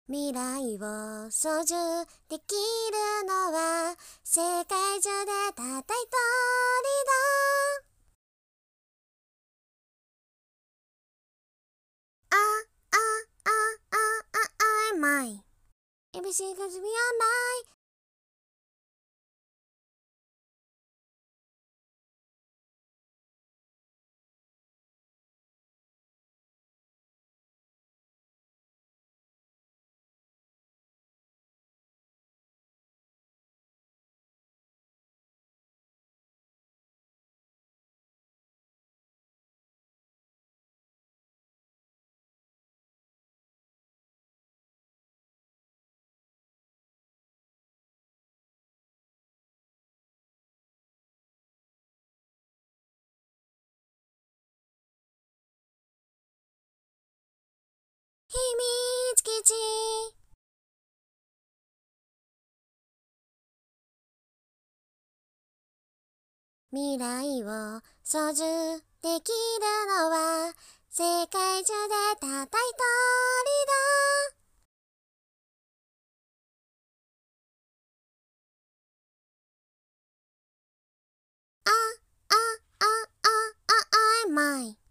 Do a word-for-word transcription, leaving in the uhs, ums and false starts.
未来を操縦できるのは世界中でたった一人だ。あ、あ、あ、あ、あ、I'm mine. Everything goes beyond mine. 秘密基地。未来を操縦できるのは世界中でたった一人だ。あ、あ、あ、あ、あ、I'm mine.